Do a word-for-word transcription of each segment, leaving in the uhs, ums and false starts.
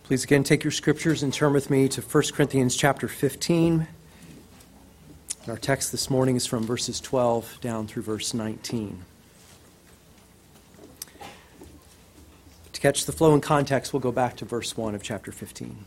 Please again take your scriptures and turn with me to First Corinthians chapter fifteen. Our text this morning is from verses twelve down through verse nineteen. To catch the flow and context, we'll go back to verse one of chapter fifteen.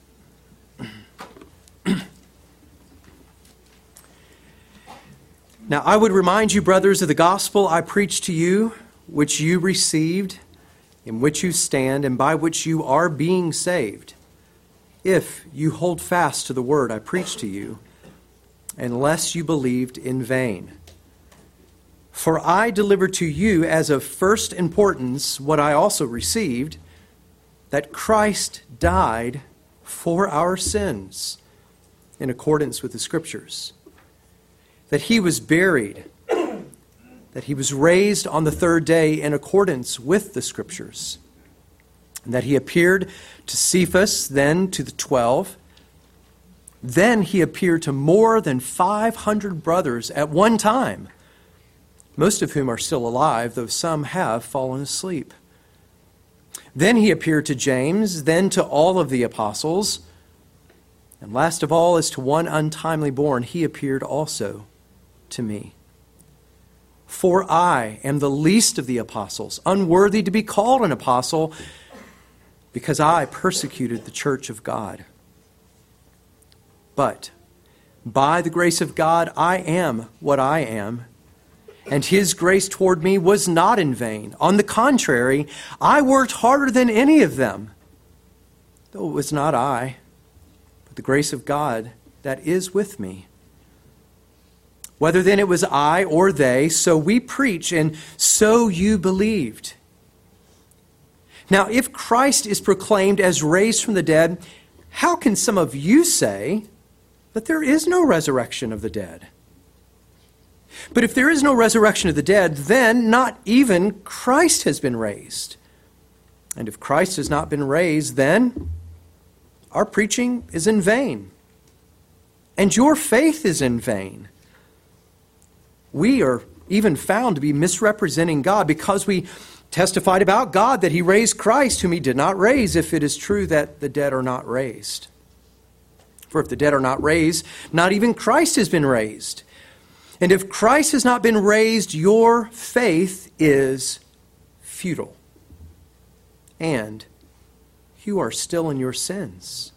Now I would remind you, brothers, of the gospel I preached to you, which you received, in which you stand, and by which you are being saved, if you hold fast to the word I preached to you, unless you believed in vain. For I delivered to you as of first importance what I also received, that Christ died for our sins, in accordance with the Scriptures, that he was buried, that he was raised on the third day in accordance with the Scriptures, and that he appeared to Cephas, then to the twelve. Then he appeared to more than five hundred brothers at one time, most of whom are still alive, though some have fallen asleep. Then he appeared to James, then to all of the apostles, and last of all, as to one untimely born, he appeared also to me. For I am the least of the apostles, unworthy to be called an apostle, because I persecuted the church of God. But by the grace of God, I am what I am, and his grace toward me was not in vain. On the contrary, I worked harder than any of them, though it was not I, but the grace of God that is with me. Whether then it was I or they, so we preach, and so you believed. Now, if Christ is proclaimed as raised from the dead, how can some of you say that there is no resurrection of the dead? But if there is no resurrection of the dead, then not even Christ has been raised. And if Christ has not been raised, then our preaching is in vain, and your faith is in vain. We are even found to be misrepresenting God because we testified about God that he raised Christ, whom he did not raise, if it is true that the dead are not raised. For if the dead are not raised, not even Christ has been raised. And if Christ has not been raised, your faith is futile, and you are still in your sins.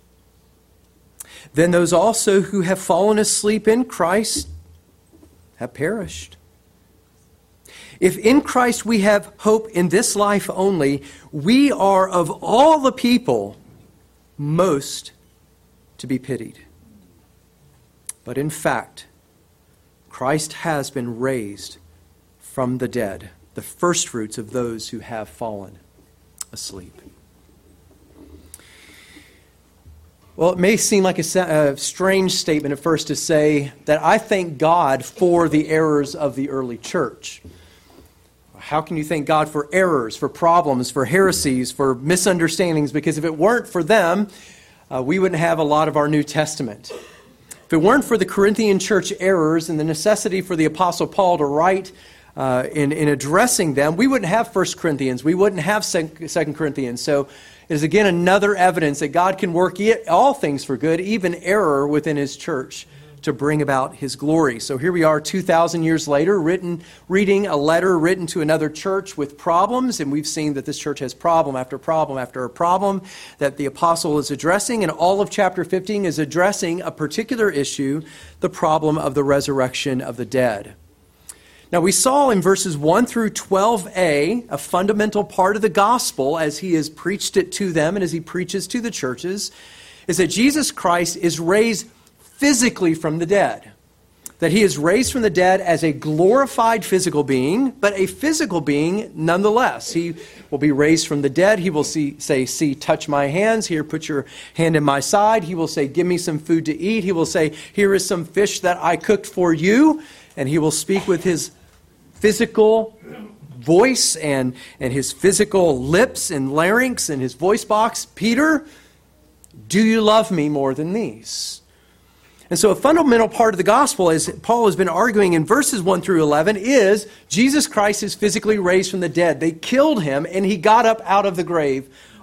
Then those also who have fallen asleep in Christ have perished. If in Christ we have hope in this life only, we are of all the people most to be pitied. But in fact, Christ has been raised from the dead, the firstfruits of those who have fallen asleep. Well, it may seem like a, a strange statement at first to say that I thank God for the errors of the early church. How can you thank God for errors, for problems, for heresies, for misunderstandings? Because if it weren't for them, uh, we wouldn't have a lot of our New Testament. If it weren't for the Corinthian church errors and the necessity for the Apostle Paul to write uh, in, in addressing them, we wouldn't have First Corinthians. We wouldn't have Second Corinthians. So it is again another evidence that God can work all things for good, even error within his church, to bring about his glory. So here we are two thousand years later, written, reading a letter written to another church with problems, and we've seen that this church has problem after problem after a problem that the apostle is addressing, and all of chapter fifteen is addressing a particular issue, the problem of the resurrection of the dead. Now, we saw in verses one through twelve a, a fundamental part of the gospel as he has preached it to them and as he preaches to the churches, is that Jesus Christ is raised physically from the dead. That he is raised from the dead as a glorified physical being, but a physical being nonetheless. He will be raised from the dead. He will see, say, see, touch my hands. Here, put your hand in my side. He will say, give me some food to eat. He will say, here is some fish that I cooked for you. And he will speak with his physical voice and, and his physical lips and larynx and his voice box. Peter, do you love me more than these? And so a fundamental part of the gospel, as Paul has been arguing in verses one through eleven, is Jesus Christ is physically raised from the dead. They killed him and he got up out of the grave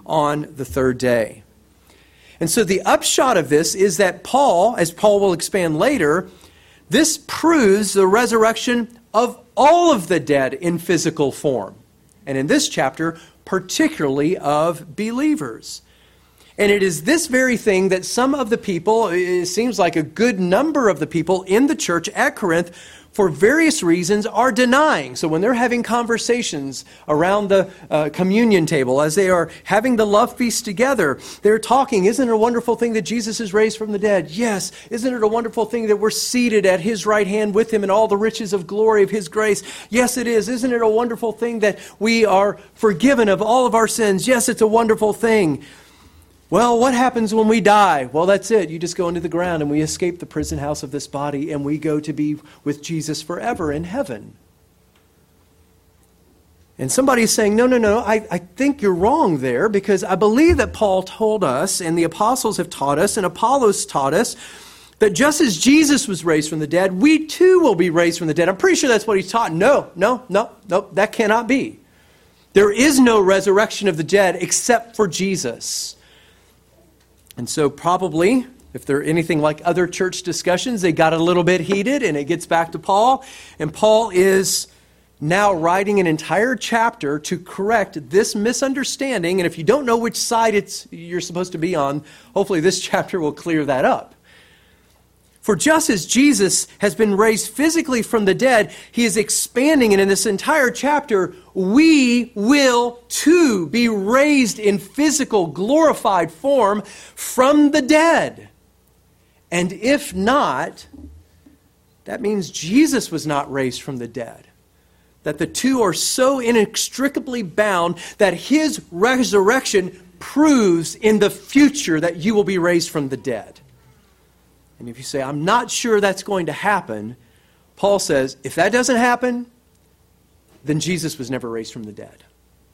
on the third day. And so the upshot of this is that Paul, as Paul will expand later, this proves the resurrection of all of the dead in physical form. And in this chapter, particularly of believers. And it is this very thing that some of the people, it seems like a good number of the people in the church at Corinth, for various reasons, are denying. So when they're having conversations around the uh, communion table, as they are having the love feast together, they're talking, isn't it a wonderful thing that Jesus is raised from the dead? Yes. Isn't it a wonderful thing that we're seated at His right hand with Him in all the riches of glory of His grace? Yes, it is. Isn't it a wonderful thing that we are forgiven of all of our sins? Yes, it's a wonderful thing. Well, what happens when we die? Well, that's it. You just go into the ground and we escape the prison house of this body and we go to be with Jesus forever in heaven. And somebody is saying, no, no, no, I, I think you're wrong there, because I believe that Paul told us and the apostles have taught us and Apollos taught us that just as Jesus was raised from the dead, we too will be raised from the dead. I'm pretty sure that's what he taught. No, no, no, no, that cannot be. There is no resurrection of the dead except for Jesus. And so probably, if they're anything like other church discussions, they got a little bit heated and it gets back to Paul. And Paul is now writing an entire chapter to correct this misunderstanding. And if you don't know which side it's you're supposed to be on, hopefully this chapter will clear that up. For just as Jesus has been raised physically from the dead, he is expanding, and in this entire chapter, we will too be raised in physical, glorified form from the dead. And if not, that means Jesus was not raised from the dead. That the two are so inextricably bound that his resurrection proves in the future that you will be raised from the dead. And if you say, I'm not sure that's going to happen, Paul says, if that doesn't happen, then Jesus was never raised from the dead.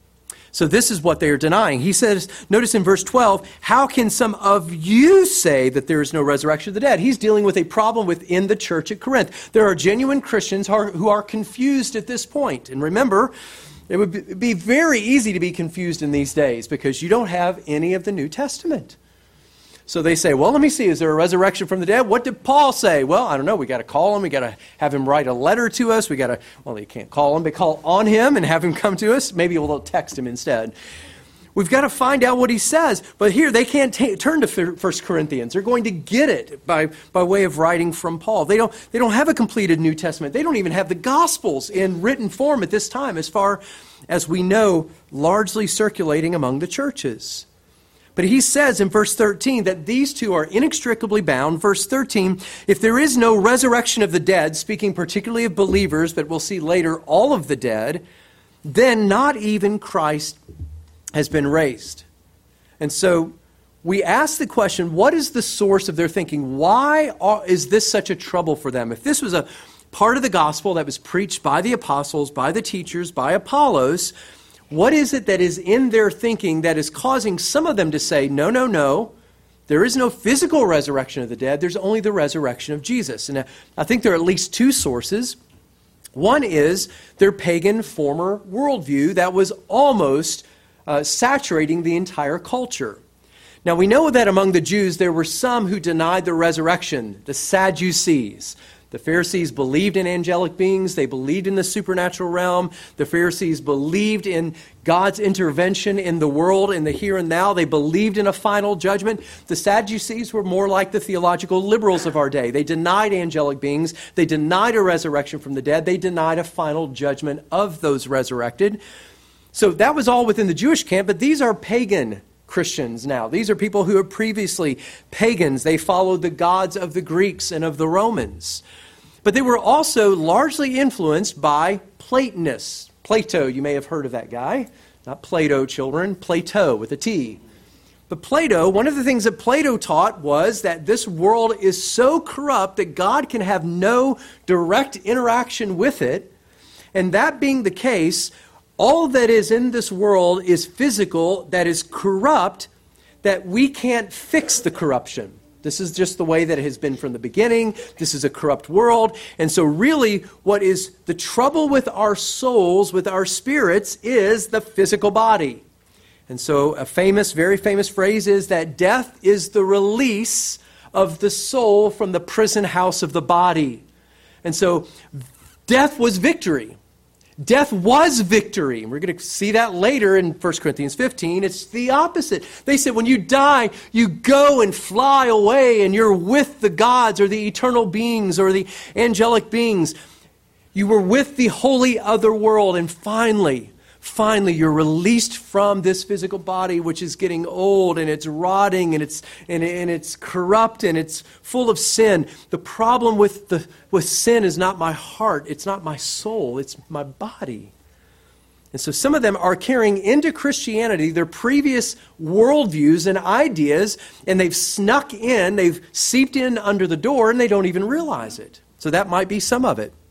So this is what they are denying. He says, notice in verse twelve, how can some of you say that there is no resurrection of the dead? He's dealing with a problem within the church at Corinth. There are genuine Christians who are confused at this point. And remember, it would be very easy to be confused in these days because you don't have any of the New Testament. So they say, well, let me see, is there a resurrection from the dead? What did Paul say? Well, I don't know. We got to call him. We got to have him write a letter to us. We got to, well, you can't call him, but call on him and have him come to us. Maybe we'll text him instead. We've got to find out what he says. But here, they can't t- turn to First Corinthians. They're going to get it by, by way of writing from Paul. They don't, they don't have a completed New Testament. They don't even have the Gospels in written form at this time, as far as we know, largely circulating among the churches. But he says in verse thirteen that these two are inextricably bound. Verse thirteen, if there is no resurrection of the dead, speaking particularly of believers, but we'll see later all of the dead, then not even Christ has been raised. And so we ask the question, what is the source of their thinking? Why are, is this such a trouble for them? If this was a part of the gospel that was preached by the apostles, by the teachers, by Apollos, what is it that is in their thinking that is causing some of them to say, no, no, no, there is no physical resurrection of the dead. There's only the resurrection of Jesus. And I think there are at least two sources. One is their pagan former worldview that was almost uh, saturating the entire culture. Now, we know that among the Jews, there were some who denied the resurrection, the Sadducees. The Pharisees believed in angelic beings. They believed in the supernatural realm. The Pharisees believed in God's intervention in the world, in the here and now. They believed in a final judgment. The Sadducees were more like the theological liberals of our day. They denied angelic beings. They denied a resurrection from the dead. They denied a final judgment of those resurrected. So that was all within the Jewish camp, but these are pagan Christians now. These are people who are previously pagans. They followed the gods of the Greeks and of the Romans. But they were also largely influenced by Platonists. Plato, you may have heard of that guy. Not Plato, children. Plato with a T. But Plato, one of the things that Plato taught was that this world is so corrupt that God can have no direct interaction with it. And that being the case, all that is in this world is physical, that is corrupt, that we can't fix the corruption. This is just the way that it has been from the beginning. This is a corrupt world. And so really what is the trouble with our souls, with our spirits, is the physical body. And so a famous, very famous phrase is that death is the release of the soul from the prison house of the body. And so death was victory. Death was victory. We're going to see that later in First Corinthians fifteen. It's the opposite. They said when you die, you go and fly away and you're with the gods or the eternal beings or the angelic beings. You were with the holy other world, and finally, finally you're released from this physical body which is getting old and it's rotting and it's and, and it's corrupt and it's full of sin. The problem with the with sin is not my heart, it's not my soul, it's my body. And so some of them are carrying into Christianity their previous worldviews and ideas, and they've snuck in, they've seeped in under the door, and they don't even realize it. So that might be some of it.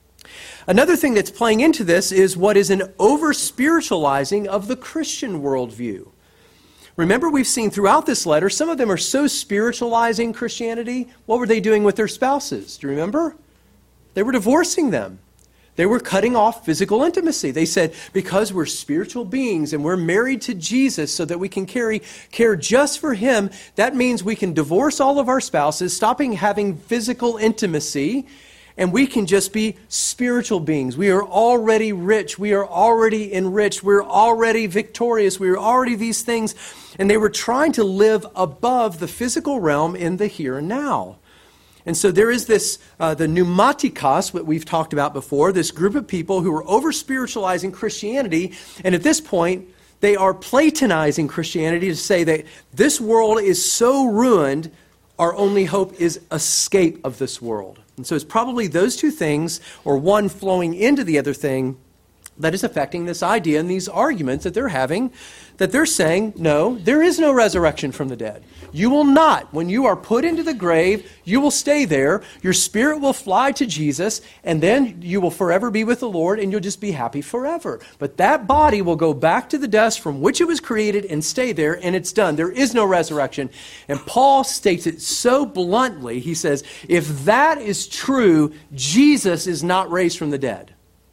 Another thing that's playing into this is what is an over-spiritualizing of the Christian worldview. Remember, we've seen throughout this letter, some of them are so spiritualizing Christianity. What were they doing with their spouses? Do you remember? They were divorcing them. They were cutting off physical intimacy. They said, because we're spiritual beings and we're married to Jesus so that we can carry care just for Him, that means we can divorce all of our spouses, stopping having physical intimacy, and we can just be spiritual beings. We are already rich. We are already enriched. We're already victorious. We are already these things. And they were trying to live above the physical realm in the here and now. And so there is this, uh, the pneumatikos, what we've talked about before, this group of people who are over-spiritualizing Christianity. And at this point, they are Platonizing Christianity to say that this world is so ruined, our only hope is escape of this world. And so it's probably those two things, or one flowing into the other thing, that is affecting this idea and these arguments that they're having, that they're saying, no, there is no resurrection from the dead. You will not. When you are put into the grave, you will stay there. Your spirit will fly to Jesus, and then you will forever be with the Lord, and you'll just be happy forever. But that body will go back to the dust from which it was created and stay there, and it's done. There is no resurrection. And Paul states it so bluntly. He says, if that is true, Jesus is not raised from the dead.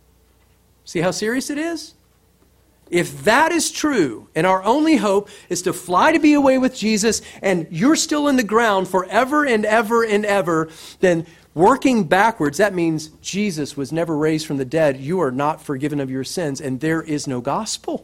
See how serious it is? If that is true, and our only hope is to fly to be away with Jesus, and you're still in the ground forever and ever and ever, then working backwards, that means Jesus was never raised from the dead. You are not forgiven of your sins, and there is no gospel.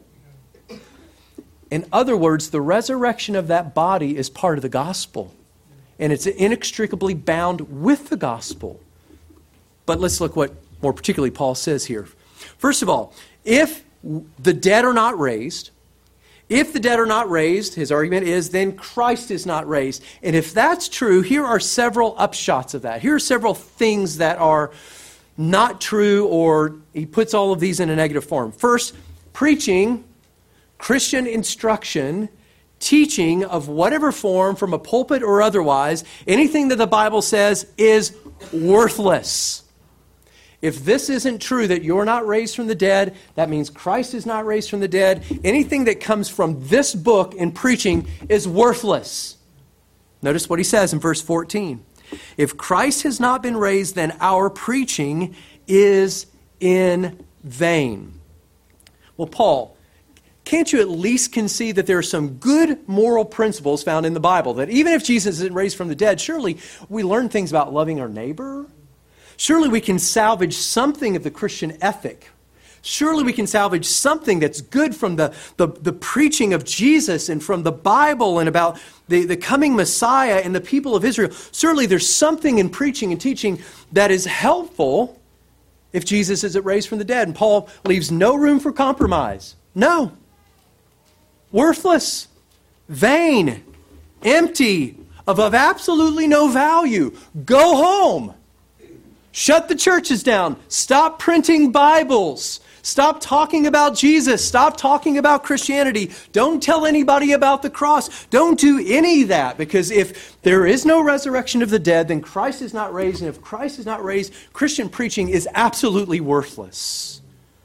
In other words, the resurrection of that body is part of the gospel, and it's inextricably bound with the gospel. But let's look what more particularly Paul says here. First of all, if the dead are not raised, if the dead are not raised, his argument is, then Christ is not raised. And if that's true, here are several upshots of that. Here are several things that are not true, or he puts all of these in a negative form. First, preaching, Christian instruction, teaching of whatever form, from a pulpit or otherwise, anything that the Bible says is worthless. If this isn't true, that you're not raised from the dead, that means Christ is not raised from the dead. Anything that comes from this book in preaching is worthless. Notice what he says in verse fourteen. If Christ has not been raised, then our preaching is in vain. Well, Paul, can't you at least concede that there are some good moral principles found in the Bible? That even if Jesus isn't raised from the dead, surely we learn things about loving our neighbor. Surely we can salvage something of the Christian ethic. Surely we can salvage something that's good from the, the, the preaching of Jesus and from the Bible and about the, the coming Messiah and the people of Israel. Surely there's something in preaching and teaching that is helpful if Jesus isn't raised from the dead. And Paul leaves no room for compromise. No. Worthless. Vain. Empty. Of, of absolutely no value. Go home. Shut the churches down. Stop printing Bibles. Stop talking about Jesus. Stop talking about Christianity. Don't tell anybody about the cross. Don't do any of that, because if there is no resurrection of the dead, then Christ is not raised. And if Christ is not raised, Christian preaching is absolutely worthless.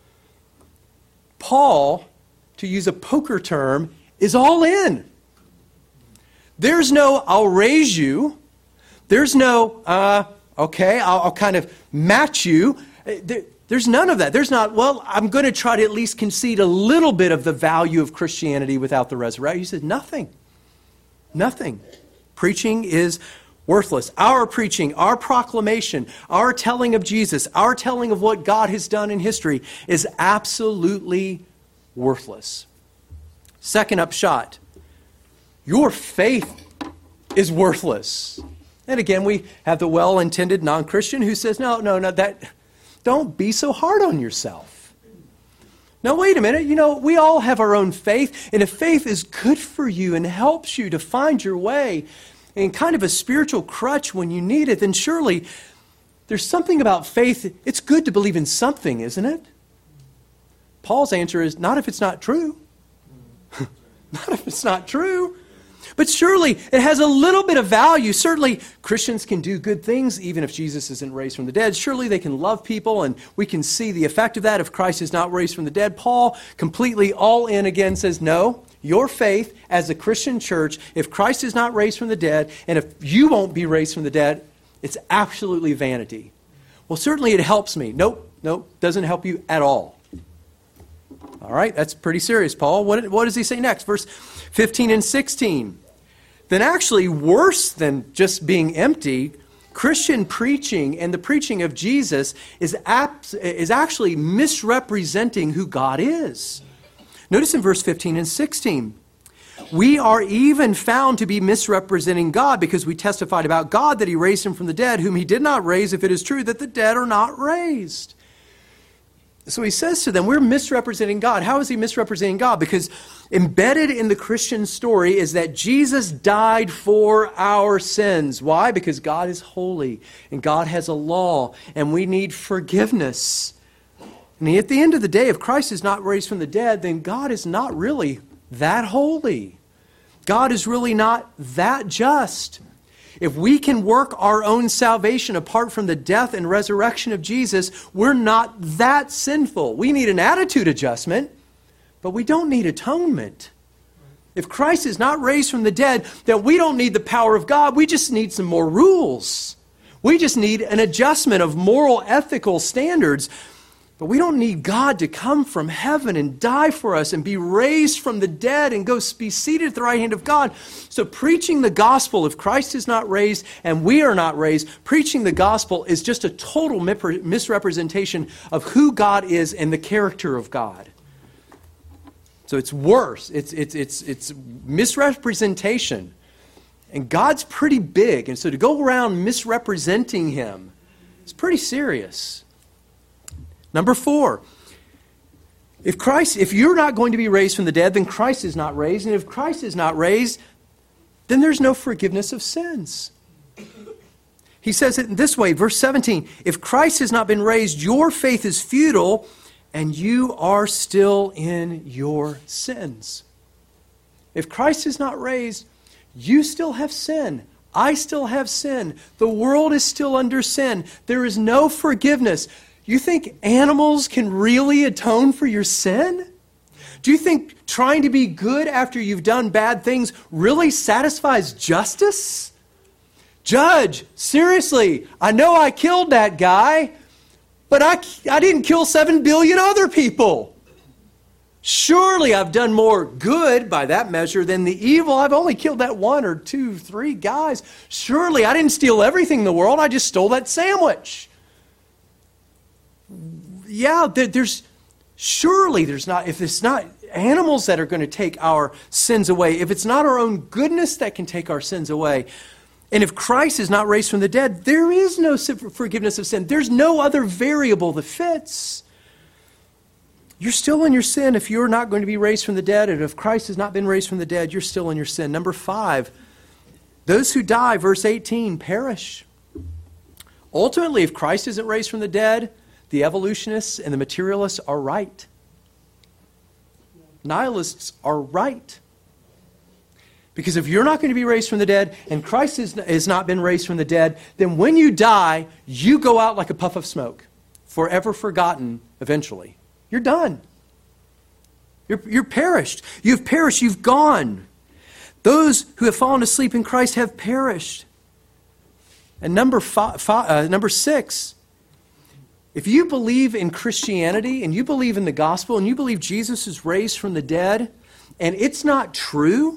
Paul, to use a poker term, is all in. There's no, I'll raise you. There's no, uh, okay, I'll, I'll kind of match you. There, There's none of that. There's not, well, I'm going to try to at least concede a little bit of the value of Christianity without the resurrection. He says nothing. Nothing. Preaching is worthless. Our preaching, our proclamation, our telling of Jesus, our telling of what God has done in history is absolutely worthless. Second upshot, your faith is worthless. And again, we have the well-intended non-Christian who says, no, no, no, that, don't be so hard on yourself. Now, wait a minute. You know, we all have our own faith, and if faith is good for you and helps you to find your way and kind of a spiritual crutch when you need it, then surely there's something about faith. It's good to believe in something, isn't it? Paul's answer is, not if it's not true. Not if it's not true. But surely it has a little bit of value. Certainly Christians can do good things even if Jesus isn't raised from the dead. Surely they can love people, and we can see the effect of that if Christ is not raised from the dead. Paul, completely all in again, says, no, your faith as a Christian church, if Christ is not raised from the dead, and if you won't be raised from the dead, it's absolutely vanity. Well, certainly it helps me. Nope, nope, doesn't help you at all. All right, that's pretty serious, Paul. What, what does he say next? Verse fifteen and sixteen. Then actually worse than just being empty, Christian preaching and the preaching of Jesus is, abs- is actually misrepresenting who God is. Notice in verse fifteen and sixteen. We are even found to be misrepresenting God because we testified about God that he raised him from the dead, whom he did not raise, if it is true that the dead are not raised. So he says to them, we're misrepresenting God. How is he misrepresenting God? Because embedded in the Christian story is that Jesus died for our sins. Why? Because God is holy and God has a law and we need forgiveness. And at the end of the day, if Christ is not raised from the dead, then God is not really that holy. God is really not that just. If we can work our own salvation apart from the death and resurrection of Jesus, we're not that sinful. We need an attitude adjustment, but we don't need atonement. If Christ is not raised from the dead, then we don't need the power of God. We just need some more rules. We just need an adjustment of moral, ethical standards. But we don't need God to come from heaven and die for us and be raised from the dead and go be seated at the right hand of God. So preaching the gospel, if Christ is not raised and we are not raised, preaching the gospel is just a total misrepresentation of who God is and the character of God. So it's worse. It's, it's, it's, it's misrepresentation. And God's pretty big. And so to go around misrepresenting him is pretty serious. Number four, if Christ, if you're not going to be raised from the dead, then Christ is not raised. And if Christ is not raised, then there's no forgiveness of sins. He says it in this way, verse seventeen, if Christ has not been raised, your faith is futile and you are still in your sins. If Christ is not raised, you still have sin. I still have sin. The world is still under sin. There is no forgiveness. You think animals can really atone for your sin? Do you think trying to be good after you've done bad things really satisfies justice? Judge, seriously, I know I killed that guy, but I, I didn't kill seven billion other people. Surely I've done more good by that measure than the evil. I've only killed that one or two, three guys. Surely I didn't steal everything in the world. I just stole that sandwich. Yeah, there's surely there's not, if it's not animals that are going to take our sins away, if it's not our own goodness that can take our sins away, and if Christ is not raised from the dead, there is no forgiveness of sin. There's no other variable that fits. You're still in your sin if you're not going to be raised from the dead, and if Christ has not been raised from the dead, you're still in your sin. Number five, those who die, verse eighteen, perish. Ultimately, if Christ isn't raised from the dead, the evolutionists and the materialists are right. Nihilists are right. Because if you're not going to be raised from the dead and Christ is, has not been raised from the dead, then when you die, you go out like a puff of smoke, forever forgotten eventually. You're done. You're, you're perished. You've perished. You've gone. Those who have fallen asleep in Christ have perished. And number, five, five, uh, number six, If you believe in Christianity and you believe in the gospel and you believe Jesus is raised from the dead and it's not true,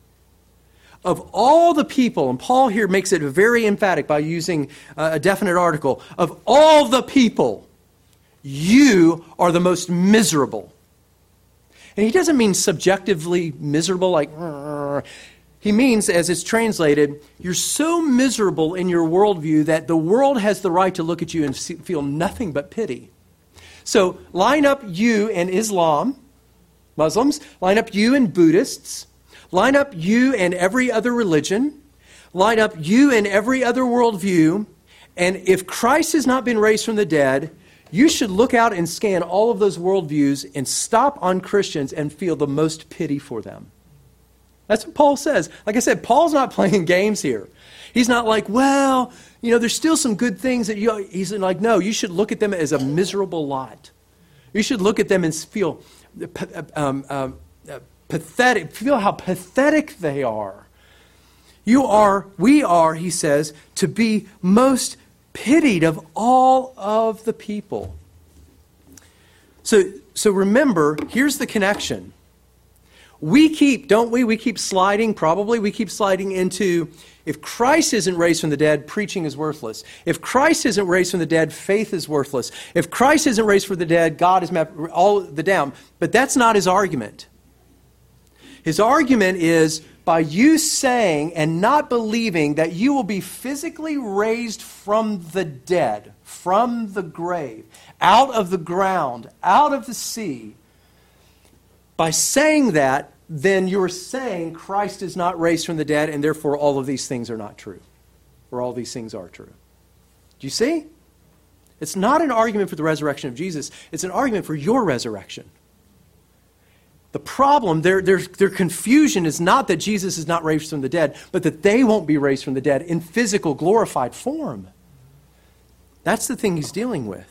of all the people, and Paul here makes it very emphatic by using a definite article, of all the people, you are the most miserable. And he doesn't mean subjectively miserable like, he means, as it's translated, you're so miserable in your worldview that the world has the right to look at you and feel nothing but pity. So line up you and Islam, Muslims, line up you and Buddhists, line up you and every other religion, line up you and every other worldview, and if Christ has not been raised from the dead, you should look out and scan all of those worldviews and stop on Christians and feel the most pity for them. That's what Paul says. Like I said, Paul's not playing games here. He's not like, well, you know, there's still some good things that you... He's like, no, you should look at them as a miserable lot. You should look at them and feel um, um, uh, pathetic, feel how pathetic they are. You are, we are, he says, to be most pitied of all of the people. So, so remember, here's the connection. We keep, don't we, we keep sliding, probably, we keep sliding into, if Christ isn't raised from the dead, preaching is worthless. If Christ isn't raised from the dead, faith is worthless. If Christ isn't raised from the dead, God is all the down. But that's not his argument. His argument is, by you saying and not believing that you will be physically raised from the dead, from the grave, out of the ground, out of the sea, by saying that, then you're saying Christ is not raised from the dead, and therefore all of these things are not true. Or all these things are true. Do you see? It's not an argument for the resurrection of Jesus. It's an argument for your resurrection. The problem, their, their, their confusion is not that Jesus is not raised from the dead, but that they won't be raised from the dead in physical, glorified form. That's the thing he's dealing with.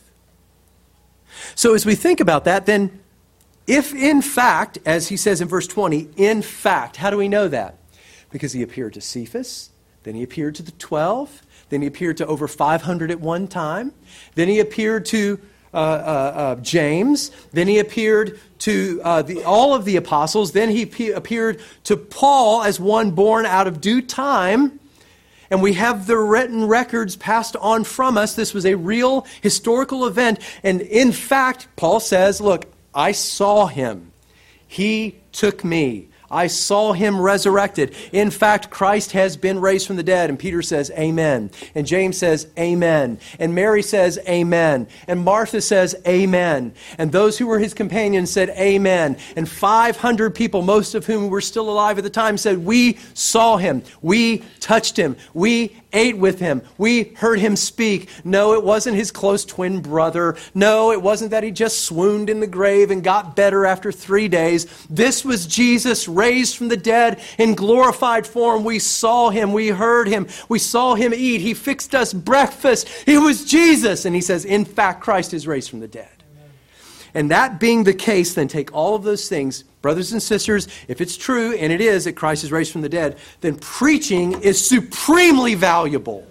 So as we think about that, then if in fact, as he says in verse twenty, in fact, how do we know that? Because he appeared to Cephas, then he appeared to the twelve, then he appeared to over five hundred at one time, then he appeared to uh, uh, uh, James, then he appeared to uh, the, all of the apostles, then he pe- appeared to Paul as one born out of due time, and we have the written records passed on from us. This was a real historical event, and in fact, Paul says, look, I saw him. He took me. I saw him resurrected. In fact, Christ has been raised from the dead. And Peter says, amen. And James says, amen. And Mary says, amen. And Martha says, amen. And those who were his companions said, amen. And five hundred people, most of whom were still alive at the time, said, we saw him. We touched him. We ate with him. We heard him speak. No, it wasn't his close twin brother. No, it wasn't that he just swooned in the grave and got better after three days. This was Jesus raised from the dead in glorified form. We saw him. We heard him. We saw him eat. He fixed us breakfast. It was Jesus. And he says, in fact, Christ is raised from the dead. And that being the case, then take all of those things, brothers and sisters, if it's true, and it is, that Christ is raised from the dead, then preaching is supremely valuable.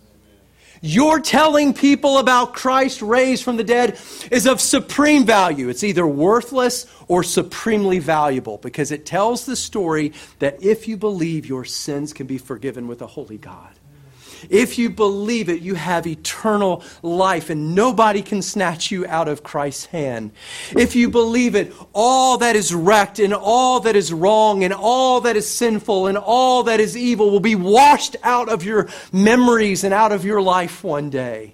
Your telling people about Christ raised from the dead is of supreme value. It's either worthless or supremely valuable because it tells the story that if you believe, your sins can be forgiven with a holy God. If you believe it, you have eternal life and nobody can snatch you out of Christ's hand. If you believe it, all that is wrecked and all that is wrong and all that is sinful and all that is evil will be washed out of your memories and out of your life one day.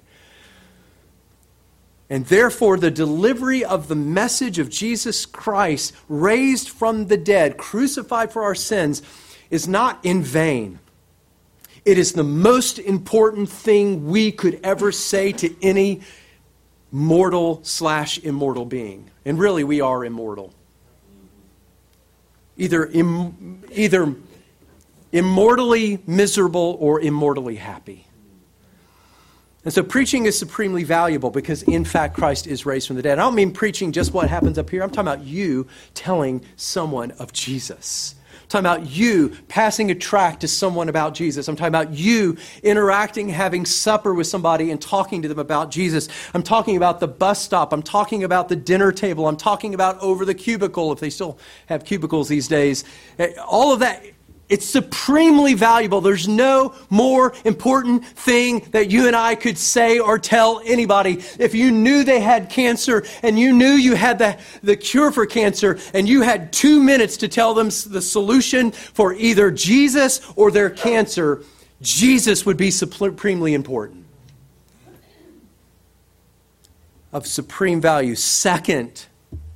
And therefore, the delivery of the message of Jesus Christ, raised from the dead, crucified for our sins, is not in vain. It is the most important thing we could ever say to any mortal slash immortal being. And really, we are immortal. Either, Im, either immortally miserable or immortally happy. And so preaching is supremely valuable because, in fact, Christ is raised from the dead. I don't mean preaching just what happens up here. I'm talking about you telling someone of Jesus. I'm talking about you passing a tract to someone about Jesus. I'm talking about you interacting, having supper with somebody and talking to them about Jesus. I'm talking about the bus stop. I'm talking about the dinner table. I'm talking about over the cubicle, if they still have cubicles these days. All of that. It's supremely valuable. There's no more important thing that you and I could say or tell anybody. If you knew they had cancer and you knew you had the, the cure for cancer and you had two minutes to tell them the solution for either Jesus or their cancer, Jesus would be supremely important. Of supreme value. Second,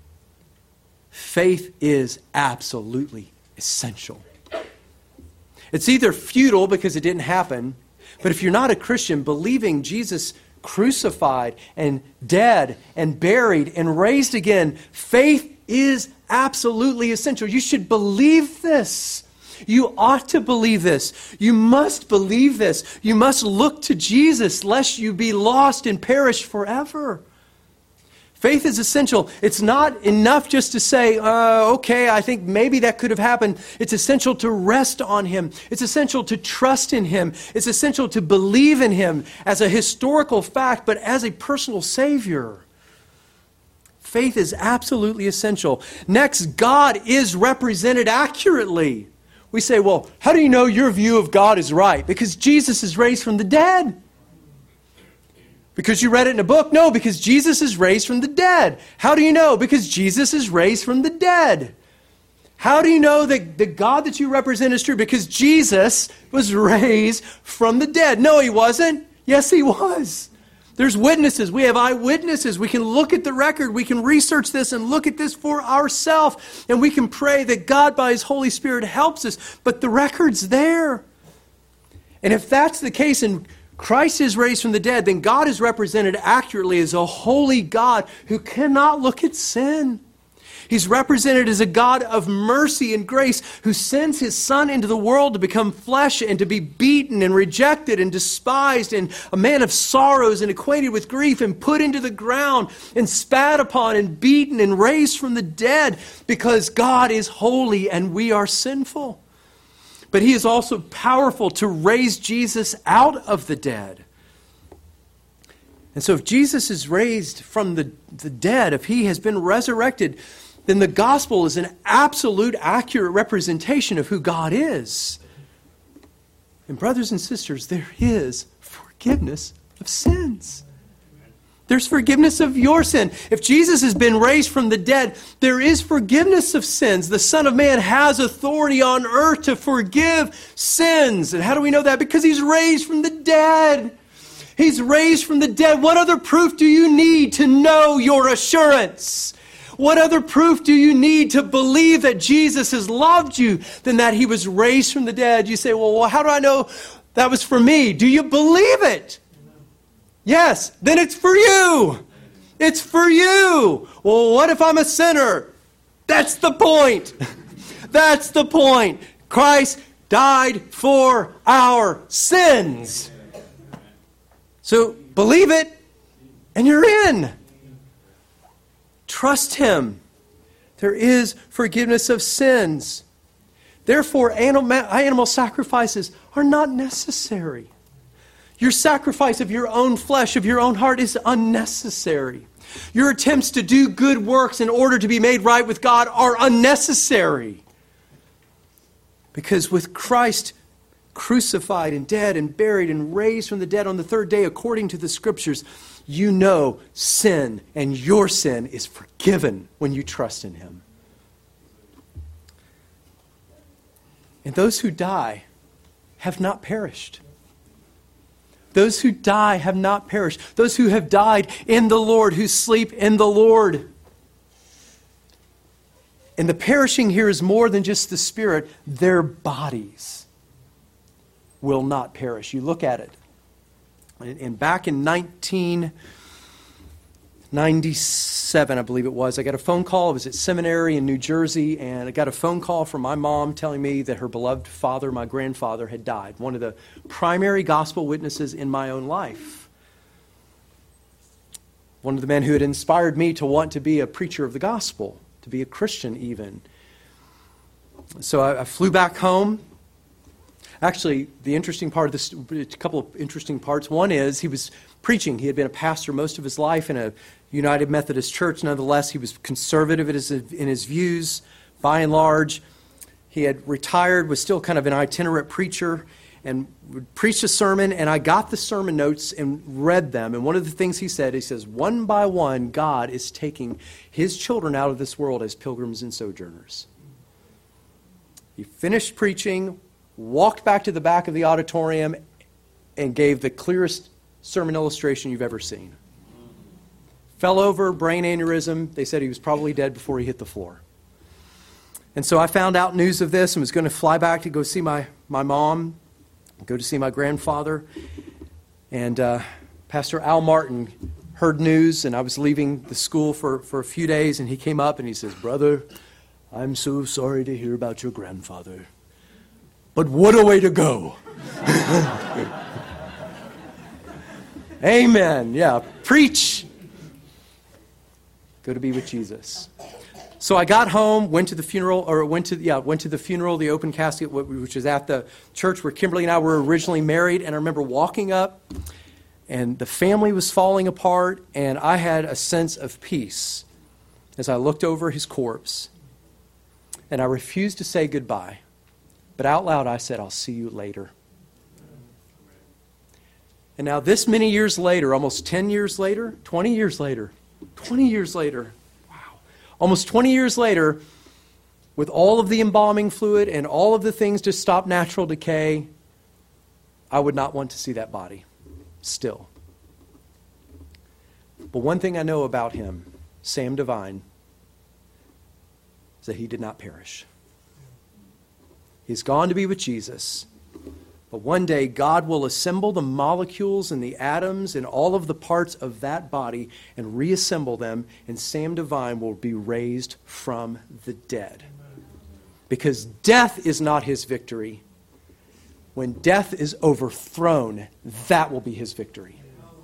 faith is absolutely essential. It's either futile because it didn't happen, but if you're not a Christian, believing Jesus crucified and dead and buried and raised again, faith is absolutely essential. You should believe this. You ought to believe this. You must believe this. You must look to Jesus lest you be lost and perish forever. Faith is essential. It's not enough just to say, uh, okay, I think maybe that could have happened. It's essential to rest on Him. It's essential to trust in Him. It's essential to believe in Him as a historical fact, but as a personal Savior. Faith is absolutely essential. Next, God is represented accurately. We say, well, how do you know your view of God is right? Because Jesus is raised from the dead. Because you read it in a book? No, because Jesus is raised from the dead. How do you know? Because Jesus is raised from the dead. How do you know that the God that you represent is true? Because Jesus was raised from the dead. No, He wasn't. Yes, He was. There's witnesses. We have eyewitnesses. We can look at the record. We can research this and look at this for ourselves. And we can pray that God, by His Holy Spirit, helps us. But the record's there. And if that's the case, and Christ is raised from the dead, then God is represented accurately as a holy God who cannot look at sin. He's represented as a God of mercy and grace who sends His Son into the world to become flesh and to be beaten and rejected and despised, and a man of sorrows and acquainted with grief, and put into the ground and spat upon and beaten and raised from the dead, because God is holy and we are sinful. But He is also powerful to raise Jesus out of the dead. And so if Jesus is raised from the, the dead, if He has been resurrected, then the gospel is an absolute accurate representation of who God is. And brothers and sisters, there is forgiveness of sins. There's forgiveness of your sin. If Jesus has been raised from the dead, there is forgiveness of sins. The Son of Man has authority on earth to forgive sins. And how do we know that? Because He's raised from the dead. He's raised from the dead. What other proof do you need to know your assurance? What other proof do you need to believe that Jesus has loved you than that He was raised from the dead? You say, well, well how do I know that was for me? Do you believe it? Yes, then it's for you. It's for you. Well, what if I'm a sinner? That's the point. That's the point. Christ died for our sins. So believe it and you're in. Trust Him. There is forgiveness of sins. Therefore, animal, animal sacrifices are not necessary. Your sacrifice of your own flesh, of your own heart, is unnecessary. Your attempts to do good works in order to be made right with God are unnecessary. Because with Christ crucified and dead and buried and raised from the dead on the third day, according to the Scriptures, you know sin and your sin is forgiven when you trust in Him. And those who die have not perished. Those who die have not perished. Those who have died in the Lord, who sleep in the Lord. And the perishing here is more than just the spirit. Their bodies will not perish. You look at it. And back in nineteen ninety-seven, I believe it was, I got a phone call. I was at seminary in New Jersey, and I got a phone call from my mom telling me that her beloved father, my grandfather, had died. One of the primary gospel witnesses in my own life. One of the men who had inspired me to want to be a preacher of the gospel, to be a Christian even. so I, I flew back home. Actually, the interesting part of this, a couple of interesting parts. One is he was preaching. He had been a pastor most of his life in a United Methodist church. Nonetheless, he was conservative in his, in his views, by and large. He had retired, was still kind of an itinerant preacher, and would preach a sermon, and I got the sermon notes and read them. And one of the things he said, he says, one by one, God is taking his children out of this world as pilgrims and sojourners. He finished preaching, walked back to the back of the auditorium, and gave the clearest sermon illustration you've ever seen. Fell over, brain aneurysm. They said he was probably dead before he hit the floor. And so I found out news of this and was going to fly back to go see my, my mom, go to see my grandfather. And uh, Pastor Al Martin heard news, and I was leaving the school for, for a few days, and he came up and he says, "Brother, I'm so sorry to hear about your grandfather. But what a way to go." Amen. Yeah, preach. Go to be with Jesus. So I got home, went to the funeral, or went to yeah, went to the funeral, the open casket, which was at the church where Kimberly and I were originally married. And I remember walking up, and the family was falling apart, and I had a sense of peace as I looked over his corpse. And I refused to say goodbye, but out loud I said, "I'll see you later." And now this many years later, almost ten years later, twenty years later, twenty years later, Almost twenty years later, with all of the embalming fluid and all of the things to stop natural decay, I would not want to see that body still. But one thing I know about him, Sam Devine, is that he did not perish. He's gone to be with Jesus. But one day, God will assemble the molecules and the atoms and all of the parts of that body and reassemble them, and Sam Devine will be raised from the dead. Because death is not his victory. When death is overthrown, that will be his victory.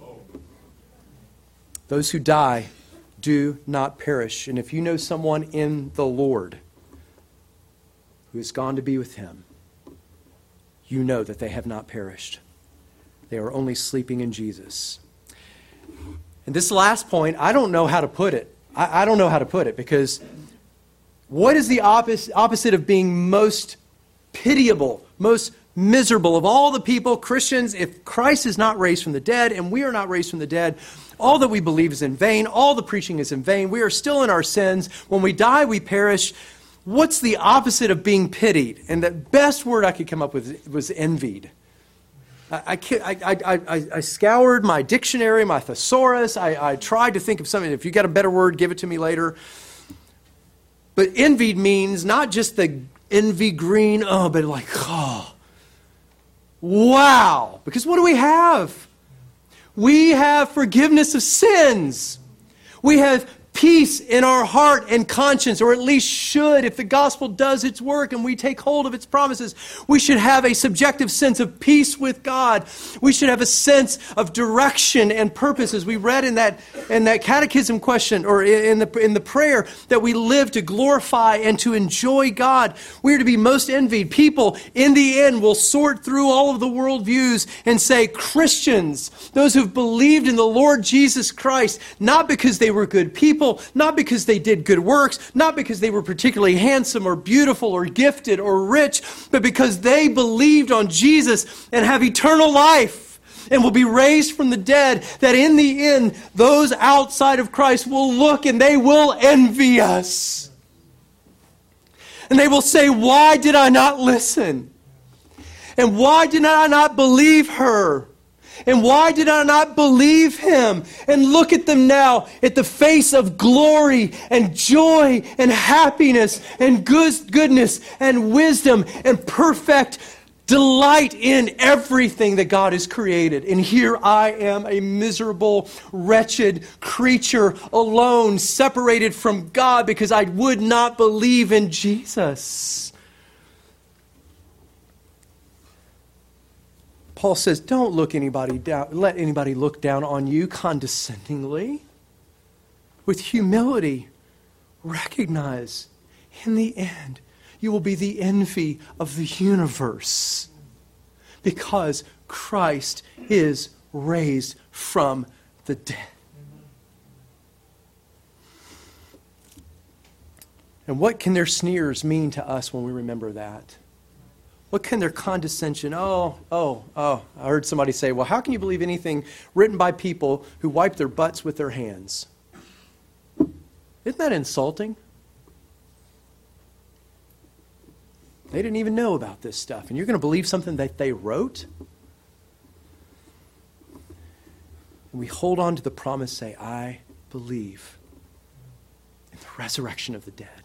Those who die do not perish. And if you know someone in the Lord who has gone to be with him, you know that they have not perished. They are only sleeping in Jesus. And this last point, I don't know how to put it. I, I don't know how to put it, because what is the opposite, opposite of being most pitiable, most miserable of all the people, Christians? If Christ is not raised from the dead and we are not raised from the dead, all that we believe is in vain. All the preaching is in vain. We are still in our sins. When we die, we perish. What's the opposite of being pitied? And the best word I could come up with was envied. I, I, I, I, I scoured my dictionary, my thesaurus. I, I tried to think of something. If you got a better word, give it to me later. But envied means not just the envy green, oh, but like, oh, wow. Because what do we have? We have forgiveness of sins. We have peace in our heart and conscience, or at least should. If the gospel does its work and we take hold of its promises, we should have a subjective sense of peace with God. We should have a sense of direction and purpose, as we read in that in that catechism question, or in the in the prayer, that we live to glorify and to enjoy God. We are to be most envied. People in the end will sort through all of the worldviews and say, Christians, those who've believed in the Lord Jesus Christ, not because they were good people, not because they did good works, not because they were particularly handsome or beautiful or gifted or rich, but because they believed on Jesus and have eternal life and will be raised from the dead, that in the end, those outside of Christ will look and they will envy us. And they will say, why did I not listen? And why did I not believe her? And why did I not believe him? And look at them now, at the face of glory and joy and happiness and good, goodness and wisdom and perfect delight in everything that God has created. And here I am, a miserable, wretched creature, alone, separated from God because I would not believe in Jesus. Paul says, don't look anybody down, let anybody look down on you condescendingly. With humility, recognize in the end, you will be the envy of the universe. Because Christ is raised from the dead. And what can their sneers mean to us when we remember that? What can their condescension, oh, oh, oh. I heard somebody say, well, how can you believe anything written by people who wipe their butts with their hands? Isn't that insulting? They didn't even know about this stuff. And you're going to believe something that they wrote? And we hold on to the promise, say, I believe in the resurrection of the dead.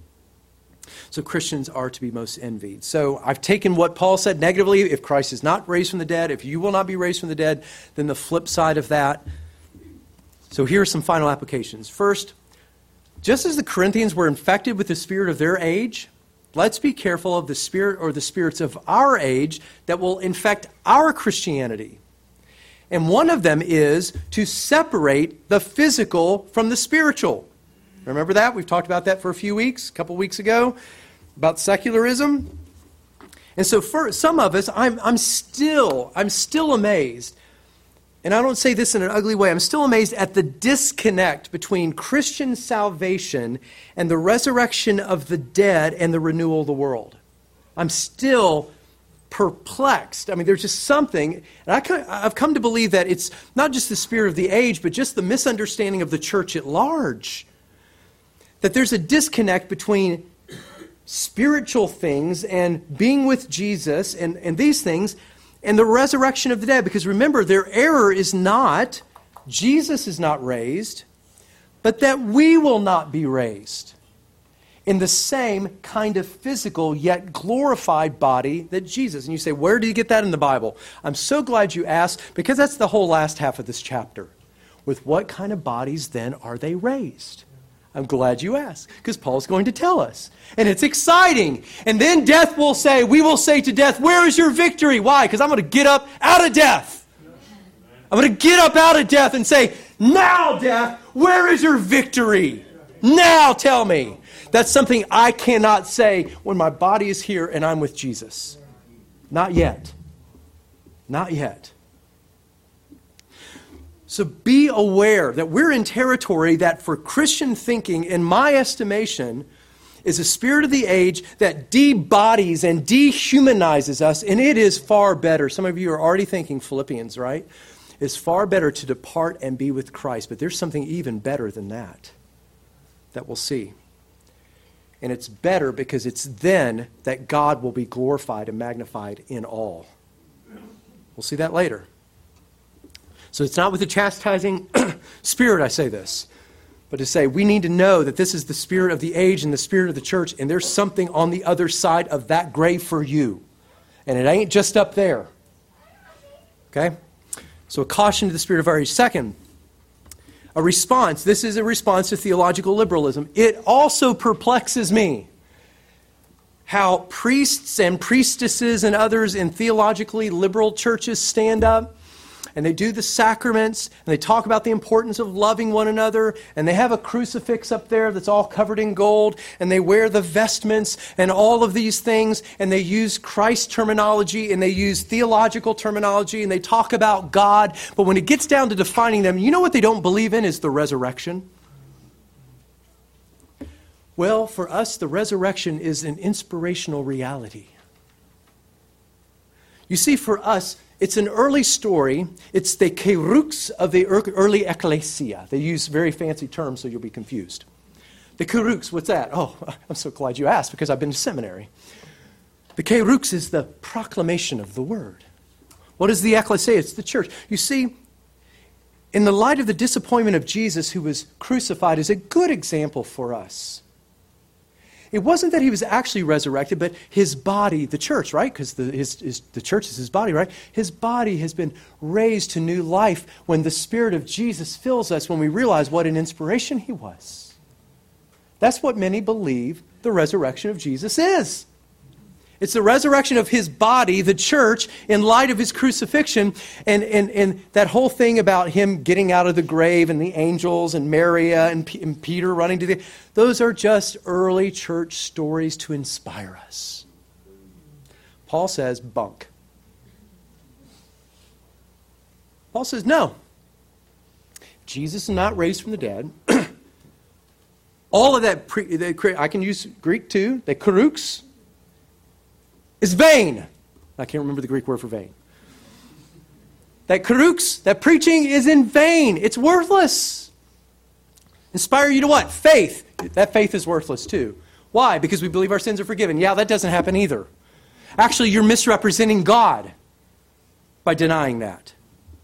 So Christians are to be most envied. So I've taken what Paul said negatively. If Christ is not raised from the dead, if you will not be raised from the dead, then the flip side of that. So here are some final applications. First, just as the Corinthians were infected with the spirit of their age, let's be careful of the spirit or the spirits of our age that will infect our Christianity. And one of them is to separate the physical from the spiritual. Remember that? We've talked about that for a few weeks, a couple weeks ago, about secularism. And so for some of us, I'm, I'm still, I'm still amazed. And I don't say this in an ugly way. I'm still amazed at the disconnect between Christian salvation and the resurrection of the dead and the renewal of the world. I'm still perplexed. I mean, there's just something, and I, I've come to believe that it's not just the spirit of the age, but just the misunderstanding of the church at large. That there's a disconnect between spiritual things and being with Jesus and, and these things and the resurrection of the dead. Because remember, their error is not Jesus is not raised, but that we will not be raised in the same kind of physical yet glorified body that Jesus. And you say, where do you get that in the Bible? I'm so glad you asked, because that's the whole last half of this chapter. With what kind of bodies then are they raised? I'm glad you asked, because Paul's going to tell us. And it's exciting. And then death will say, we will say to death, where is your victory? Why? Because I'm going to get up out of death. I'm going to get up out of death and say, now death, where is your victory? Now tell me. That's something I cannot say when my body is here and I'm with Jesus. Not yet. Not yet. So be aware that we're in territory that for Christian thinking, in my estimation, is a spirit of the age that debodies and dehumanizes us, and it is far better. Some of you are already thinking Philippians, right? It's far better to depart and be with Christ, but there's something even better than that that we'll see. And it's better because it's then that God will be glorified and magnified in all. We'll see that later. So it's not with a chastising spirit I say this, but to say we need to know that this is the spirit of the age and the spirit of the church, and there's something on the other side of that grave for you. And it ain't just up there. Okay? So a caution to the spirit of our age. Second, a response. This is a response to theological liberalism. It also perplexes me how priests and priestesses and others in theologically liberal churches stand up and they do the sacraments, and they talk about the importance of loving one another, and they have a crucifix up there that's all covered in gold, and they wear the vestments and all of these things, and they use Christ terminology, and they use theological terminology, and they talk about God, but when it gets down to defining them, you know what they don't believe in is the resurrection. Well, for us, the resurrection is an inspirational reality. You see, for us, it's an early story. It's the kerux of the early ecclesia. They use very fancy terms, so you'll be confused. The kerux, what's that? Oh, I'm so glad you asked, because I've been to seminary. The kerux is the proclamation of the word. What is the ecclesia? It's the church. You see, in the light of the disappointment of Jesus, who was crucified, is a good example for us. It wasn't that he was actually resurrected, but his body, the church, right? Because the, his, his, the church is his body, right? His body has been raised to new life when the Spirit of Jesus fills us, when we realize what an inspiration he was. That's what many believe the resurrection of Jesus is. It's the resurrection of his body, the church, in light of his crucifixion. And, and, and that whole thing about him getting out of the grave and the angels and Maria and, P- and Peter running to the... Those are just early church stories to inspire us. Paul says, bunk. Paul says, no. Jesus is not raised from the dead. All of that, pre, the, I can use Greek too, the karux, is vain. I can't remember the Greek word for vain. That karux, that preaching is in vain. It's worthless. Inspire you to what? Faith. That faith is worthless too. Why? Because we believe our sins are forgiven. Yeah, that doesn't happen either. Actually, you're misrepresenting God by denying that.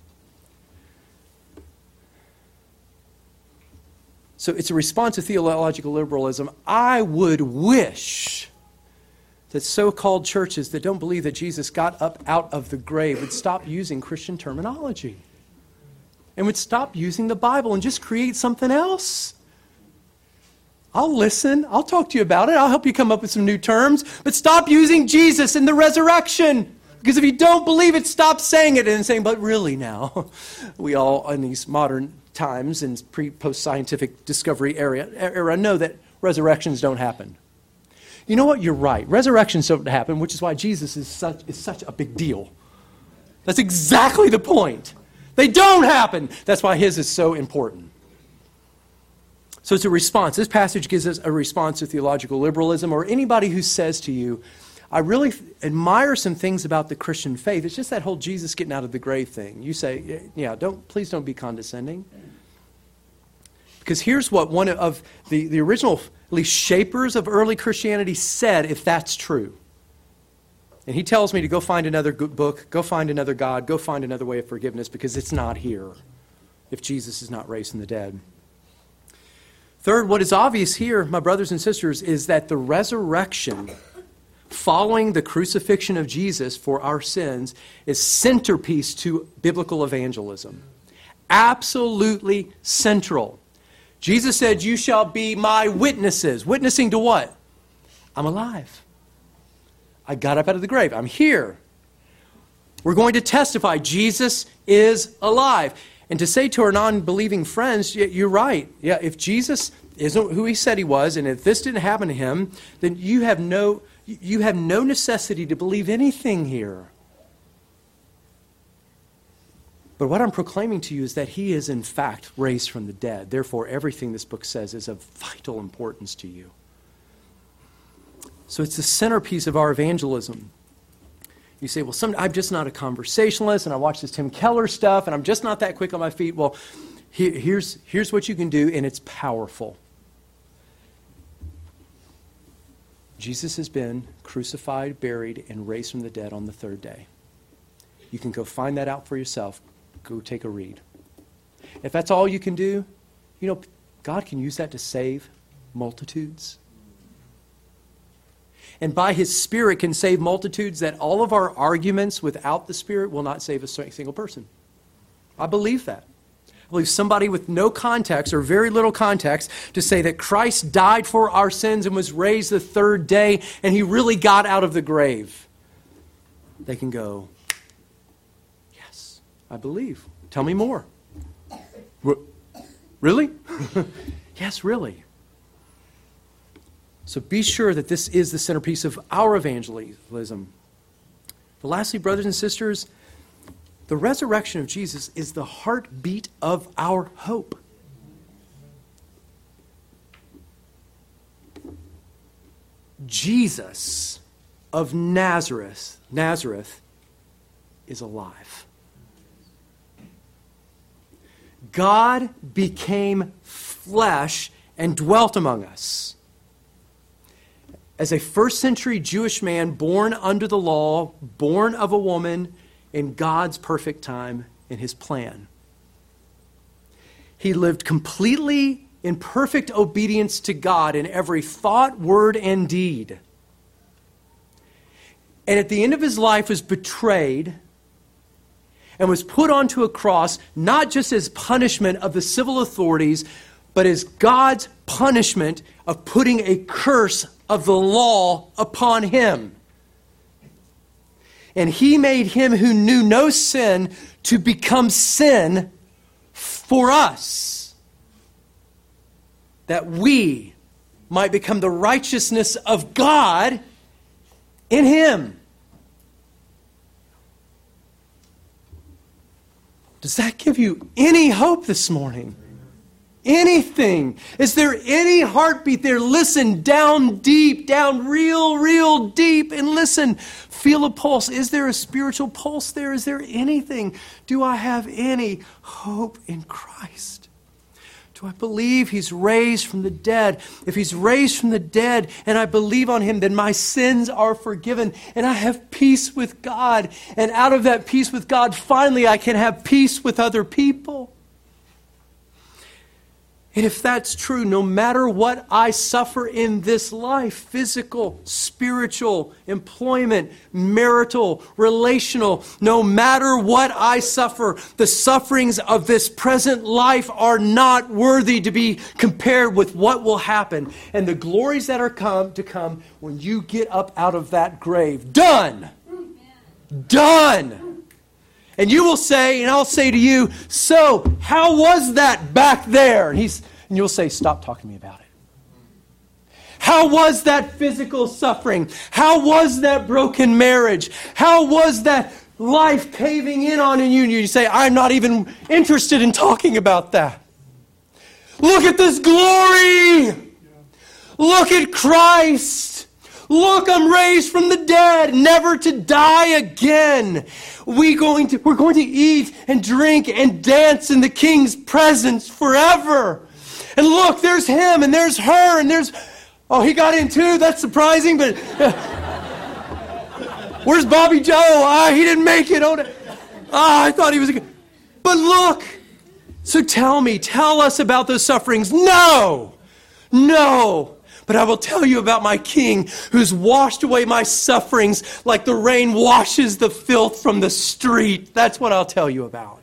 So it's a response to theological liberalism. I would wish that so-called churches that don't believe that Jesus got up out of the grave would stop using Christian terminology and would stop using the Bible and just create something else. I'll listen. I'll talk to you about it. I'll help you come up with some new terms. But stop using Jesus and the resurrection. Because if you don't believe it, stop saying it and saying, but really now, we all in these modern times and pre post-scientific discovery era, era know that resurrections don't happen. You know what? You're right. Resurrections don't happen, which is why Jesus is such, is such a big deal. That's exactly the point. They don't happen. That's why his is so important. So it's a response. This passage gives us a response to theological liberalism, or anybody who says to you, I really admire some things about the Christian faith. It's just that whole Jesus getting out of the grave thing. You say, yeah, don't please don't be condescending. Because here's what one of the, the original, at least shapers of early Christianity said, if that's true. And he tells me to go find another good book, go find another God, go find another way of forgiveness, because it's not here if Jesus is not raised from the dead. Third, what is obvious here, my brothers and sisters, is that the resurrection following the crucifixion of Jesus for our sins is centerpiece to biblical evangelism. Absolutely central. Jesus said, you shall be my witnesses. Witnessing to what? I'm alive. I got up out of the grave. I'm here. We're going to testify Jesus is alive. And to say to our non-believing friends, you're right. Yeah, if Jesus isn't who he said he was, and if this didn't happen to him, then you have no you have no necessity to believe anything here. But what I'm proclaiming to you is that he is in fact raised from the dead. Therefore, everything this book says is of vital importance to you. So it's the centerpiece of our evangelism. You say, well, some, I'm just not a conversationalist, and I watch this Tim Keller stuff, and I'm just not that quick on my feet. Well, here, here's, here's what you can do, and it's powerful. Jesus has been crucified, buried, and raised from the dead on the third day. You can go find that out for yourself. Go take a read. If that's all you can do, you know, God can use that to save multitudes. And by his Spirit can save multitudes that all of our arguments without the Spirit will not save a single person. I believe that. I believe somebody with no context or very little context to say that Christ died for our sins and was raised the third day and he really got out of the grave. They can go, yes, I believe. Tell me more. Really? Yes, really. So be sure that this is the centerpiece of our evangelism. But lastly, brothers and sisters, the resurrection of Jesus is the heartbeat of our hope. Jesus of Nazareth, Nazareth is alive. God became flesh and dwelt among us. As a first century Jewish man born under the law, born of a woman in God's perfect time and his plan. He lived completely in perfect obedience to God in every thought, word, and deed. And at the end of his life was betrayed and was put onto a cross, not just as punishment of the civil authorities, but as God's punishment of putting a curse of the law upon him. And he made him who knew no sin to become sin for us, that we might become the righteousness of God in him. Does that give you any hope this morning? Anything? Is there any heartbeat there? Listen down deep, down real, real deep, and listen. Feel a pulse. Is there a spiritual pulse there? Is there anything? Do I have any hope in Christ? Do I believe he's raised from the dead? If he's raised from the dead and I believe on him, then my sins are forgiven and I have peace with God. And out of that peace with God, finally I can have peace with other people. And if that's true, no matter what I suffer in this life, physical, spiritual, employment, marital, relational, no matter what I suffer, the sufferings of this present life are not worthy to be compared with what will happen and the glories that are come to come when you get up out of that grave. Done! Done! And you will say, and I'll say to you, so how was that back there? And he's, and you'll say, stop talking to me about it. How was that physical suffering? How was that broken marriage? How was that life caving in on you? And you say, I'm not even interested in talking about that. Look at this glory. Look at Christ. Look, I'm raised from the dead, never to die again. We going to, we're going to eat and drink and dance in the King's presence forever. And look, there's him and there's her and there's... Oh, he got in too? That's surprising, but... Where's Bobby Joe? Ah, he didn't make it. Oh, ah, I thought he was... A... But look, so tell me, tell us about those sufferings. No, no. But I will tell you about my King who's washed away my sufferings like the rain washes the filth from the street. That's what I'll tell you about.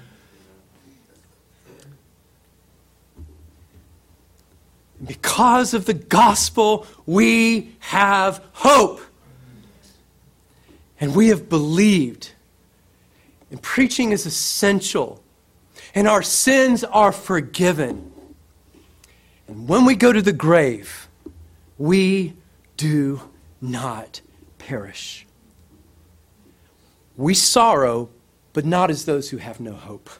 Because of the gospel, we have hope. And we have believed. And preaching is essential. And our sins are forgiven. And when we go to the grave, we do not perish. We sorrow, but not as those who have no hope.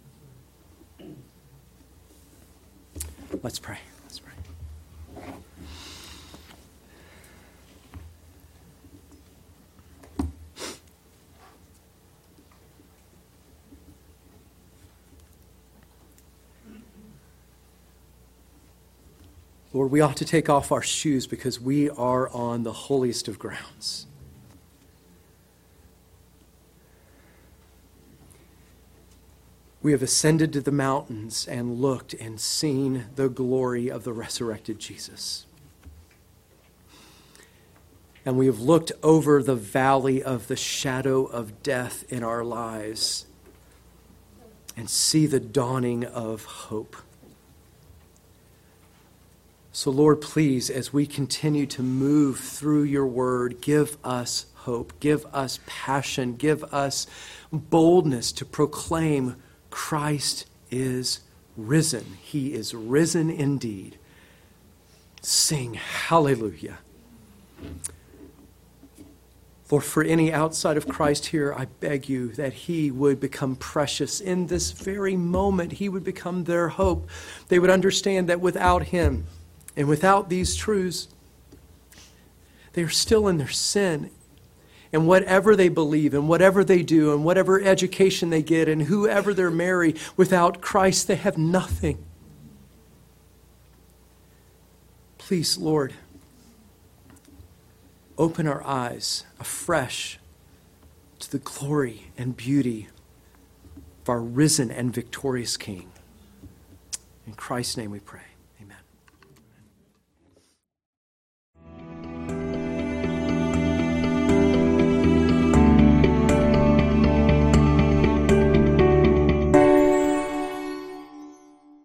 Let's pray. Let's pray. Lord, we ought to take off our shoes because we are on the holiest of grounds. We have ascended to the mountains and looked and seen the glory of the resurrected Jesus. And we have looked over the valley of the shadow of death in our lives and see the dawning of hope. So, Lord, please, as we continue to move through your word, give us hope, give us passion, give us boldness to proclaim Christ is risen. He is risen indeed. Sing hallelujah. Lord, for any outside of Christ here, I beg you that he would become precious in this very moment. He would become their hope. They would understand that without him, and without these truths, they are still in their sin. And whatever they believe, and whatever they do, and whatever education they get, and whoever they're married, without Christ, they have nothing. Please, Lord, open our eyes afresh to the glory and beauty of our risen and victorious King. In Christ's name we pray.